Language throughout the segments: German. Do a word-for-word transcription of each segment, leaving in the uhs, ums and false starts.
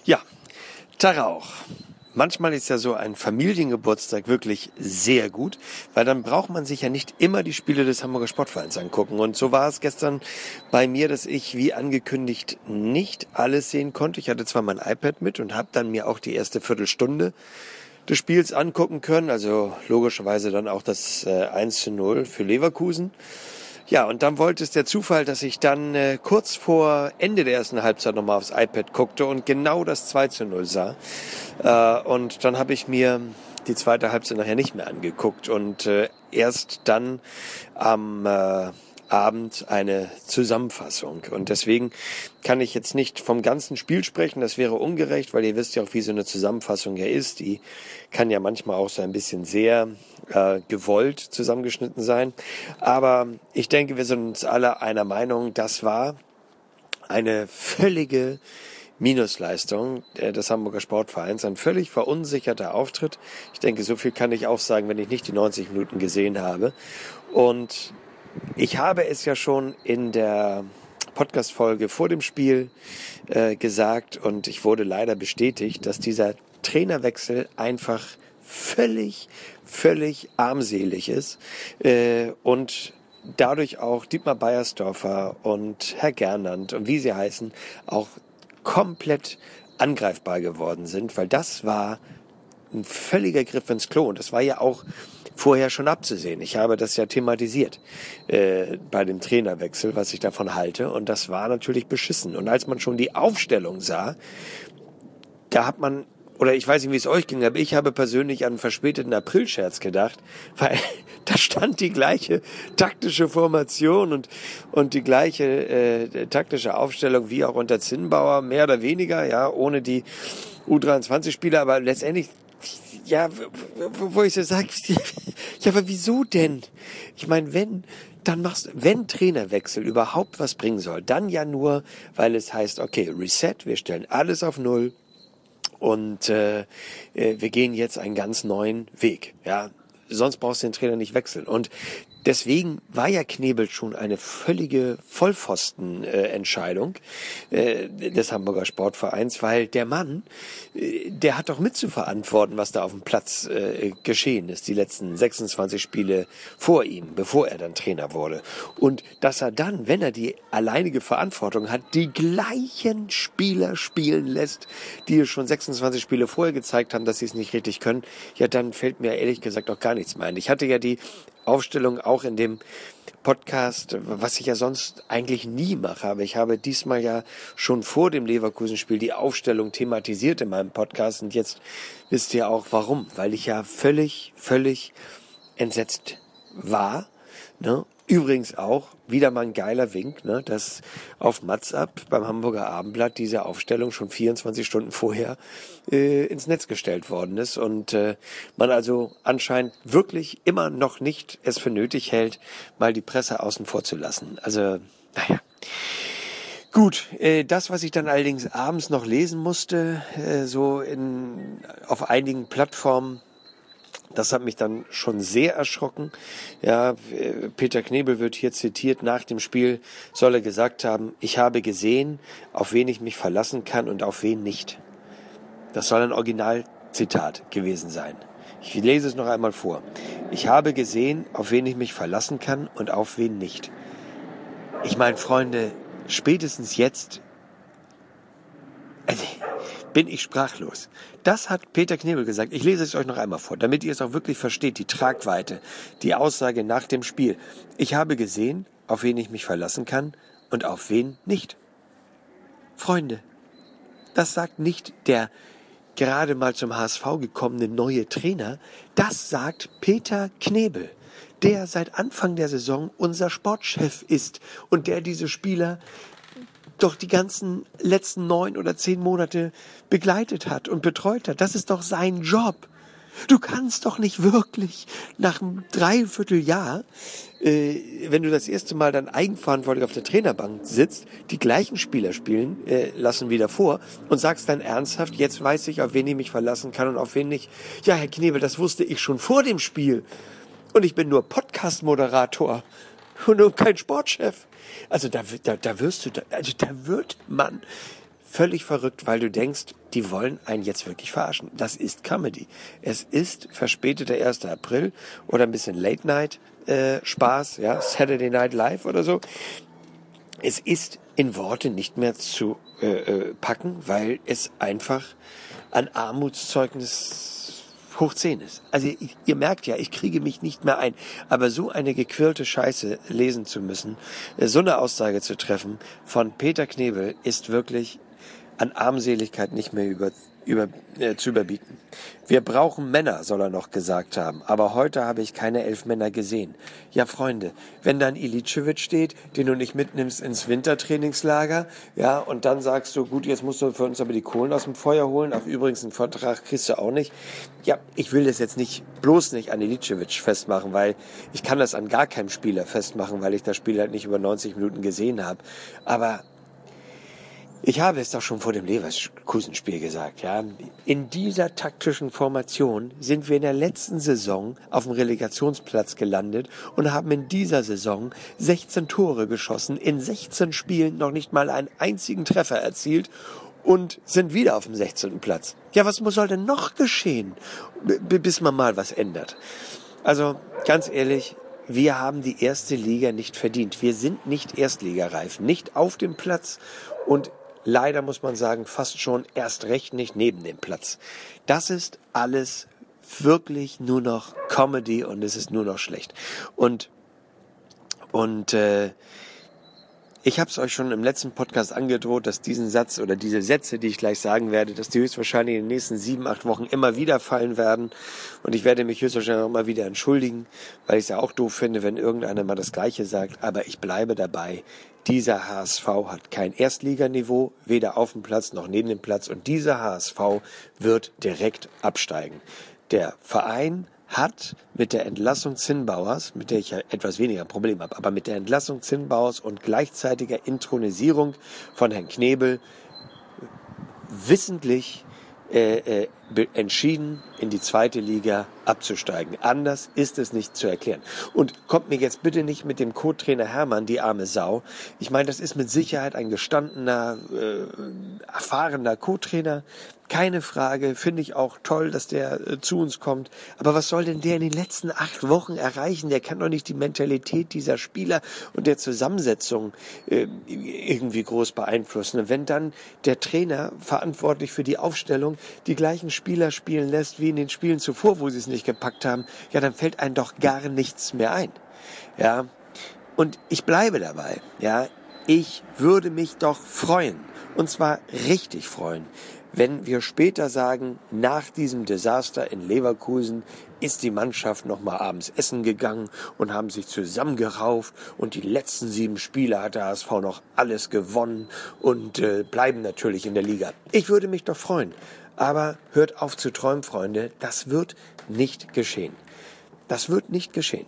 Ja, Tag auch. Manchmal ist ja so ein Familiengeburtstag wirklich sehr gut, weil dann braucht man sich ja nicht immer die Spiele des Hamburger Sportvereins angucken. Und so war es gestern bei mir, dass ich, wie angekündigt, nicht alles sehen konnte. Ich hatte zwar mein iPad mit und habe dann mir auch die erste Viertelstunde des Spiels angucken können. Also logischerweise dann auch das äh, eins zu null für Leverkusen. Ja, und dann wollte es der Zufall, dass ich dann äh, kurz vor Ende der ersten Halbzeit nochmal aufs iPad guckte und genau das zwei zu null sah. Äh, und dann habe ich mir die zweite Halbzeit nachher nicht mehr angeguckt und äh, erst dann am äh, Abend eine Zusammenfassung. Und deswegen kann ich jetzt nicht vom ganzen Spiel sprechen, das wäre ungerecht, weil ihr wisst ja auch, wie so eine Zusammenfassung ja ist. Die kann ja manchmal auch so ein bisschen sehr äh, gewollt zusammengeschnitten sein. Aber ich denke, wir sind uns alle einer Meinung, das war eine völlige Minusleistung des Hamburger Sportvereins, ein völlig verunsicherter Auftritt. Ich denke, so viel kann ich auch sagen, wenn ich nicht die neunzig Minuten gesehen habe. Und ich habe es ja schon in der Podcast-Folge vor dem Spiel äh, gesagt und ich wurde leider bestätigt, dass dieser Trainerwechsel einfach völlig, völlig armselig ist äh, und dadurch auch Dietmar Beiersdorfer und Herr Gernand und wie sie heißen, auch komplett angreifbar geworden sind, weil das war ein völliger Griff ins Klo und das war ja auch vorher schon abzusehen. Ich habe das ja thematisiert äh, bei dem Trainerwechsel, was ich davon halte und das war natürlich beschissen. Und als man schon die Aufstellung sah, da hat man, oder ich weiß nicht, wie es euch ging, aber ich habe persönlich an einen verspäteten Aprilscherz gedacht, weil da stand die gleiche taktische Formation und und die gleiche äh, taktische Aufstellung wie auch unter Zinnbauer, mehr oder weniger, ja, ohne die U dreiundzwanzig-Spieler, aber letztendlich ja, wo ich so sage, ja, aber wieso denn? Ich meine, wenn, dann machst, wenn Trainerwechsel überhaupt was bringen soll, dann ja nur, weil es heißt, okay, Reset, wir stellen alles auf Null und äh, wir gehen jetzt einen ganz neuen Weg. Ja, sonst brauchst du den Trainer nicht wechseln. Und deswegen war ja Knebel schon eine völlige Vollpfosten-Entscheidung äh, des Hamburger Sportvereins, weil der Mann, äh, der hat doch mitzuverantworten, was da auf dem Platz äh, geschehen ist, die letzten sechsundzwanzig Spiele vor ihm, bevor er dann Trainer wurde. Und dass er dann, wenn er die alleinige Verantwortung hat, die gleichen Spieler spielen lässt, die es schon sechsundzwanzig Spiele vorher gezeigt haben, dass sie es nicht richtig können, ja, dann fällt mir ehrlich gesagt auch gar nichts mehr ein. Ich hatte ja die Aufstellung auch in dem Podcast, was ich ja sonst eigentlich nie mache, aber ich habe diesmal ja schon vor dem Leverkusen-Spiel die Aufstellung thematisiert in meinem Podcast und jetzt wisst ihr auch warum, weil ich ja völlig, völlig entsetzt war, ne? Übrigens auch wieder mal ein geiler Wink, ne, dass auf WhatsApp beim Hamburger Abendblatt diese Aufstellung schon vierundzwanzig Stunden vorher äh, ins Netz gestellt worden ist und äh, man also anscheinend wirklich immer noch nicht es für nötig hält, mal die Presse außen vor zu lassen. Also, naja. Gut, äh, das, was ich dann allerdings abends noch lesen musste, äh, so in auf einigen Plattformen, das hat mich dann schon sehr erschrocken. Ja, Peter Knebel wird hier zitiert, nach dem Spiel soll er gesagt haben, ich habe gesehen, auf wen ich mich verlassen kann und auf wen nicht. Das soll ein Originalzitat gewesen sein. Ich lese es noch einmal vor. Ich habe gesehen, auf wen ich mich verlassen kann und auf wen nicht. Ich meine, Freunde, spätestens jetzt also, bin ich sprachlos. Das hat Peter Knebel gesagt. Ich lese es euch noch einmal vor, damit ihr es auch wirklich versteht, die Tragweite, die Aussage nach dem Spiel. Ich habe gesehen, auf wen ich mich verlassen kann und auf wen nicht. Freunde, das sagt nicht der gerade mal zum H S V gekommene neue Trainer, das sagt Peter Knebel, der seit Anfang der Saison unser Sportchef ist und der diese Spieler doch die ganzen letzten neun oder zehn Monate begleitet hat und betreut hat. Das ist doch sein Job. Du kannst doch nicht wirklich nach einem Dreivierteljahr, äh, wenn du das erste Mal dann eigenverantwortlich auf der Trainerbank sitzt, die gleichen Spieler spielen äh, lassen wieder vor und sagst dann ernsthaft, jetzt weiß ich, auf wen ich mich verlassen kann und auf wen nicht. Ja, Herr Knebel, das wusste ich schon vor dem Spiel. Und ich bin nur Podcast-Moderator und kein Sportchef. Also da, da, da wirst du, also da wird man völlig verrückt, weil du denkst, die wollen einen jetzt wirklich verarschen. Das ist Comedy. Es ist verspäteter erster April oder ein bisschen Late Night äh, Spaß, ja, Saturday Night Live oder so. Es ist in Worte nicht mehr zu äh, äh, packen, weil es einfach ein Armutszeugnis hoch zehn ist. Also ich, ihr merkt ja, ich kriege mich nicht mehr ein. Aber so eine gequirlte Scheiße lesen zu müssen, so eine Aussage zu treffen von Peter Knebel, ist wirklich an Armseligkeit nicht mehr über, über, äh, zu überbieten. Wir brauchen Männer, soll er noch gesagt haben. Aber heute habe ich keine elf Männer gesehen. Ja, Freunde, wenn dann Iličević steht, den du nicht mitnimmst ins Wintertrainingslager, ja, und dann sagst du, gut, jetzt musst du für uns aber die Kohlen aus dem Feuer holen. Ach, übrigens, einen Vertrag kriegst du auch nicht. Ja, ich will das jetzt nicht, bloß nicht an Iličević festmachen, weil ich kann das an gar keinem Spieler festmachen, weil ich das Spiel halt nicht über neunzig Minuten gesehen habe. Aber ich habe es doch schon vor dem Leverkusen-Spiel gesagt, ja. In dieser taktischen Formation sind wir in der letzten Saison auf dem Relegationsplatz gelandet und haben in dieser Saison sechzehn Tore geschossen, in sechzehn Spielen noch nicht mal einen einzigen Treffer erzielt und sind wieder auf dem sechzehnten Platz. Ja, was soll denn noch geschehen, bis man mal was ändert? Also, ganz ehrlich, wir haben die erste Liga nicht verdient. Wir sind nicht erstligareif, nicht auf dem Platz und leider muss man sagen, fast schon erst recht nicht neben dem Platz. Das ist alles wirklich nur noch Comedy und es ist nur noch schlecht. Und und äh, ich habe es euch schon im letzten Podcast angedroht, dass diesen Satz oder diese Sätze, die ich gleich sagen werde, dass die höchstwahrscheinlich in den nächsten sieben, acht Wochen immer wieder fallen werden. Und ich werde mich höchstwahrscheinlich auch immer wieder entschuldigen, weil ich es ja auch doof finde, wenn irgendeiner mal das Gleiche sagt. Aber ich bleibe dabei. Dieser H S V hat kein Erstliganiveau, weder auf dem Platz noch neben dem Platz. Und dieser H S V wird direkt absteigen. Der Verein hat mit der Entlassung Zinnbauers, mit der ich ja etwas weniger Problem habe, aber mit der Entlassung Zinnbauers und gleichzeitiger Inthronisierung von Herrn Knebel wissentlich äh, äh, entschieden, in die zweite Liga abzusteigen. Anders ist es nicht zu erklären. Und kommt mir jetzt bitte nicht mit dem Co-Trainer Hermann, die arme Sau. Ich meine, das ist mit Sicherheit ein gestandener, äh, erfahrener Co-Trainer. Keine Frage, finde ich auch toll, dass der äh, zu uns kommt. Aber was soll denn der in den letzten acht Wochen erreichen? Der kann doch nicht die Mentalität dieser Spieler und der Zusammensetzung äh, irgendwie groß beeinflussen. Und wenn dann der Trainer verantwortlich für die Aufstellung die gleichen Spieler spielen lässt wie in den Spielen zuvor, wo sie es nicht gepackt haben, ja, dann fällt einem doch gar nichts mehr ein. Ja, und ich bleibe dabei. Ja, ich würde mich doch freuen, und zwar richtig freuen, wenn wir später sagen, nach diesem Desaster in Leverkusen ist die Mannschaft noch mal abends essen gegangen und haben sich zusammengerauft und die letzten sieben Spiele hat der H S V noch alles gewonnen und äh, bleiben natürlich in der Liga. Ich würde mich doch freuen. Aber hört auf zu träumen, Freunde. Das wird nicht geschehen. Das wird nicht geschehen.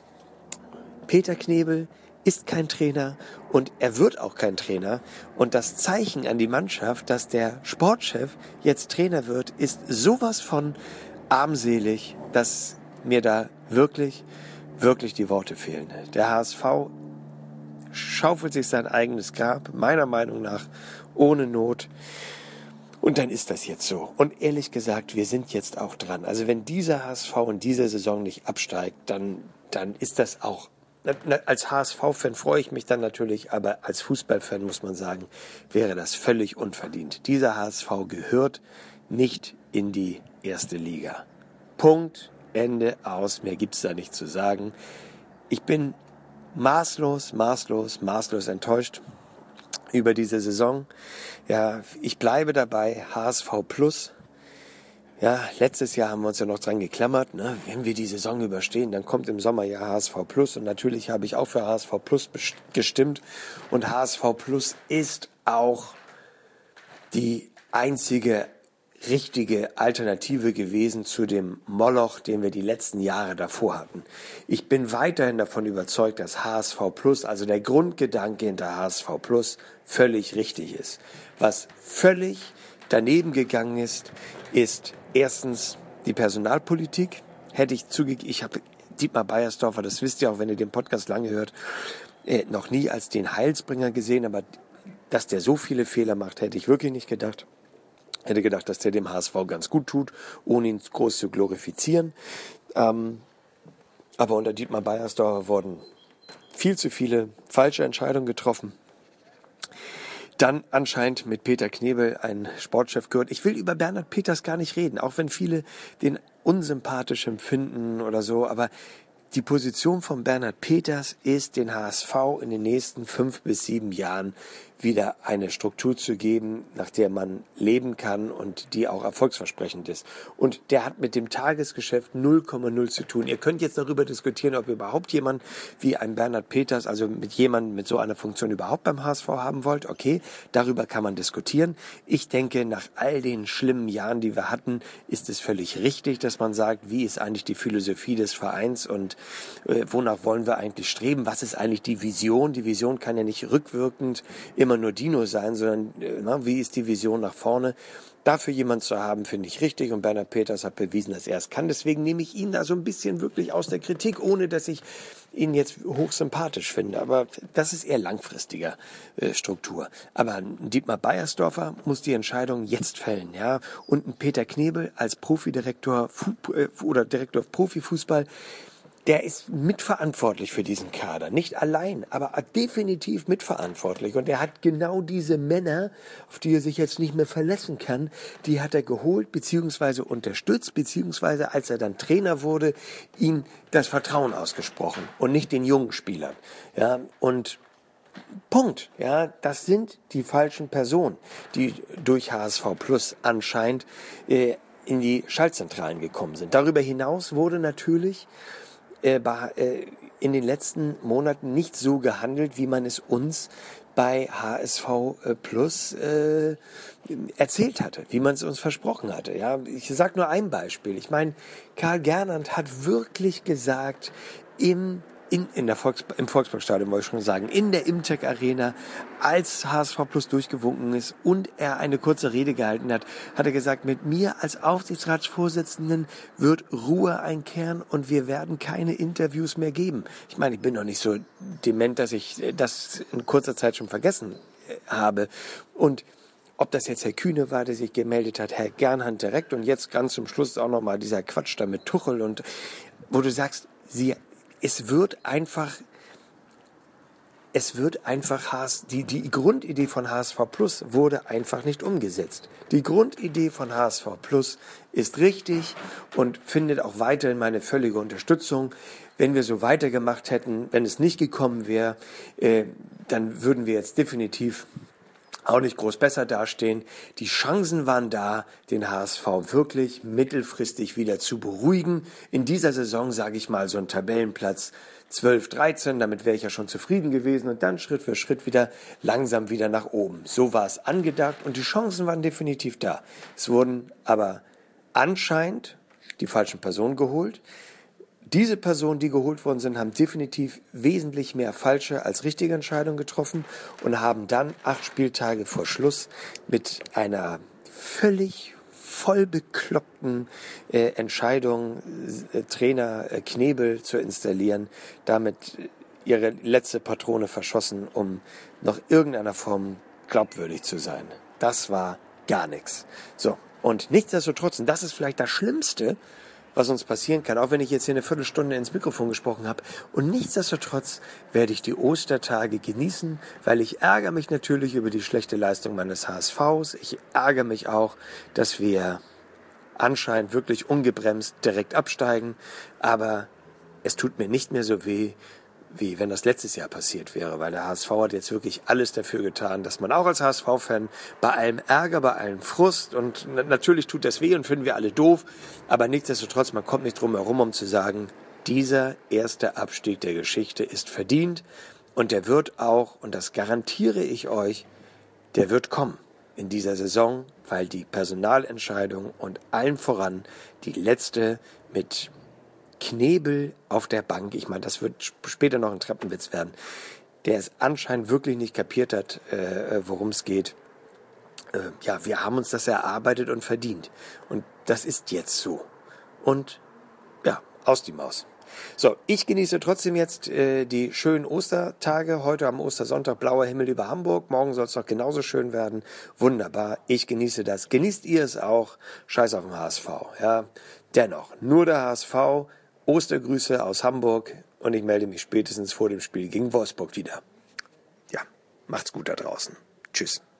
Peter Knebel ist kein Trainer und er wird auch kein Trainer. Und das Zeichen an die Mannschaft, dass der Sportchef jetzt Trainer wird, ist sowas von armselig, dass mir da wirklich, wirklich die Worte fehlen. Der H S V schaufelt sich sein eigenes Grab, meiner Meinung nach, ohne Not. Und dann ist das jetzt so. Und ehrlich gesagt, wir sind jetzt auch dran. Also wenn dieser H S V in dieser Saison nicht absteigt, dann, dann ist das auch, als H S V-Fan freue ich mich dann natürlich, aber als Fußballfan muss man sagen, wäre das völlig unverdient. Dieser H S V gehört nicht in die erste Liga. Punkt, Ende, aus. Mehr gibt's da nicht zu sagen. Ich bin maßlos, maßlos, maßlos enttäuscht über diese Saison. Ja, ich bleibe dabei, H S V Plus. Ja, letztes Jahr haben wir uns ja noch dran geklammert, ne? Wenn wir die Saison überstehen, dann kommt im Sommer ja H S V Plus. Und natürlich habe ich auch für H S V Plus gestimmt. Und H S V Plus ist auch die einzige richtige Alternative gewesen zu dem Moloch, den wir die letzten Jahre davor hatten. Ich bin weiterhin davon überzeugt, dass H S V Plus, also der Grundgedanke hinter H S V Plus, völlig richtig ist. Was völlig daneben gegangen ist, ist erstens die Personalpolitik. Hätte ich zugegeben, ich habe Dietmar Beiersdorfer, das wisst ihr auch, wenn ihr den Podcast lange hört, äh, noch nie als den Heilsbringer gesehen, aber dass der so viele Fehler macht, hätte ich wirklich nicht gedacht. Hätte gedacht, dass der dem H S V ganz gut tut, ohne ihn groß zu glorifizieren. Ähm, aber unter Dietmar Beiersdorfer wurden viel zu viele falsche Entscheidungen getroffen. Dann anscheinend mit Peter Knebel ein Sportchef gehört. Ich will über Bernhard Peters gar nicht reden, auch wenn viele den unsympathisch empfinden oder so. Aber die Position von Bernhard Peters ist, den H S V in den nächsten fünf bis sieben Jahren wieder eine Struktur zu geben, nach der man leben kann und die auch erfolgsversprechend ist. Und der hat mit dem Tagesgeschäft null Komma null zu tun. Ihr könnt jetzt darüber diskutieren, ob ihr überhaupt jemand wie ein Bernhard Peters, also mit jemandem mit so einer Funktion überhaupt beim H S V haben wollt. Okay, darüber kann man diskutieren. Ich denke, nach all den schlimmen Jahren, die wir hatten, ist es völlig richtig, dass man sagt, wie ist eigentlich die Philosophie des Vereins und äh, wonach wollen wir eigentlich streben? Was ist eigentlich die Vision? Die Vision kann ja nicht rückwirkend immer nur Dino sein, sondern äh, na, wie ist die Vision nach vorne? Dafür jemand zu haben, finde ich richtig. Und Bernhard Peters hat bewiesen, dass er es kann. Deswegen nehme ich ihn da so ein bisschen wirklich aus der Kritik, ohne dass ich ihn jetzt hochsympathisch finde. Aber das ist eher langfristiger äh, Struktur. Aber Dietmar Beiersdorfer muss die Entscheidung jetzt fällen, ja. Und ein Peter Knebel als Profidirektor Fu- äh, oder Direktor Profifußball, der ist mitverantwortlich für diesen Kader. Nicht allein, aber definitiv mitverantwortlich. Und er hat genau diese Männer, auf die er sich jetzt nicht mehr verlassen kann, die hat er geholt beziehungsweise unterstützt, beziehungsweise als er dann Trainer wurde, ihm das Vertrauen ausgesprochen und nicht den jungen Spielern. Ja, und Punkt. Ja, das sind die falschen Personen, die durch H S V Plus anscheinend äh, in die Schaltzentralen gekommen sind. Darüber hinaus wurde natürlich in den letzten Monaten nicht so gehandelt, wie man es uns bei H S V Plus äh, erzählt hatte, wie man es uns versprochen hatte. Ja, ich sage nur ein Beispiel. Ich meine, Karl Gernand hat wirklich gesagt, im In, in der Volks, im Volksparkstadion, wollte ich schon sagen, in der Imtech Arena, als H S V Plus durchgewunken ist und er eine kurze Rede gehalten hat, hat er gesagt, mit mir als Aufsichtsratsvorsitzenden wird Ruhe einkehren und wir werden keine Interviews mehr geben. Ich meine, ich bin noch nicht so dement, dass ich das in kurzer Zeit schon vergessen habe. Und ob das jetzt Herr Kühne war, der sich gemeldet hat, Herr Gernand direkt und jetzt ganz zum Schluss auch nochmal dieser Quatsch da mit Tuchel und wo du sagst, sie Es wird einfach, es wird einfach, die, die Grundidee von H S V Plus wurde einfach nicht umgesetzt. Die Grundidee von H S V Plus ist richtig und findet auch weiterhin meine völlige Unterstützung. Wenn wir so weitergemacht hätten, wenn es nicht gekommen wäre, äh, dann würden wir jetzt definitiv auch nicht groß besser dastehen. Die Chancen waren da, den H S V wirklich mittelfristig wieder zu beruhigen. In dieser Saison, sage ich mal, so ein Tabellenplatz zwölf, dreizehn, damit wäre ich ja schon zufrieden gewesen und dann Schritt für Schritt wieder langsam wieder nach oben. So war es angedacht und die Chancen waren definitiv da. Es wurden aber anscheinend die falschen Personen geholt. Diese Personen, die geholt worden sind, haben definitiv wesentlich mehr falsche als richtige Entscheidungen getroffen und haben dann acht Spieltage vor Schluss mit einer völlig voll bekloppten äh, Entscheidung, äh, Trainer äh, Knebel zu installieren, damit ihre letzte Patrone verschossen, um noch irgendeiner Form glaubwürdig zu sein. Das war gar nichts. So, und nichtsdestotrotz, und das ist vielleicht das Schlimmste, was uns passieren kann, auch wenn ich jetzt hier eine Viertelstunde ins Mikrofon gesprochen habe. Und nichtsdestotrotz werde ich die Ostertage genießen, weil ich ärgere mich natürlich über die schlechte Leistung meines H S Vs. Ich ärgere mich auch, dass wir anscheinend wirklich ungebremst direkt absteigen. Aber es tut mir nicht mehr so weh, wie wenn das letztes Jahr passiert wäre, weil der H S V hat jetzt wirklich alles dafür getan, dass man auch als H S V-Fan bei allem Ärger, bei allem Frust und natürlich tut das weh und finden wir alle doof, aber nichtsdestotrotz, man kommt nicht drum herum, um zu sagen, dieser erste Abstieg der Geschichte ist verdient und der wird auch, und das garantiere ich euch, der wird kommen in dieser Saison, weil die Personalentscheidung und allen voran die letzte mit Knebel auf der Bank, ich meine, das wird später noch ein Treppenwitz werden, der es anscheinend wirklich nicht kapiert hat, äh, worum es geht. Äh, ja, wir haben uns das erarbeitet und verdient. Und das ist jetzt so. Und ja, aus die Maus. So, ich genieße trotzdem jetzt äh, die schönen Ostertage. Heute am Ostersonntag blauer Himmel über Hamburg. Morgen soll es noch genauso schön werden. Wunderbar. Ich genieße das. Genießt ihr es auch? Scheiß auf den H S V. Ja, dennoch, nur der H S V. Ostergrüße aus Hamburg. Und ich melde mich spätestens vor dem Spiel gegen Wolfsburg wieder. Ja, macht's gut da draußen. Tschüss.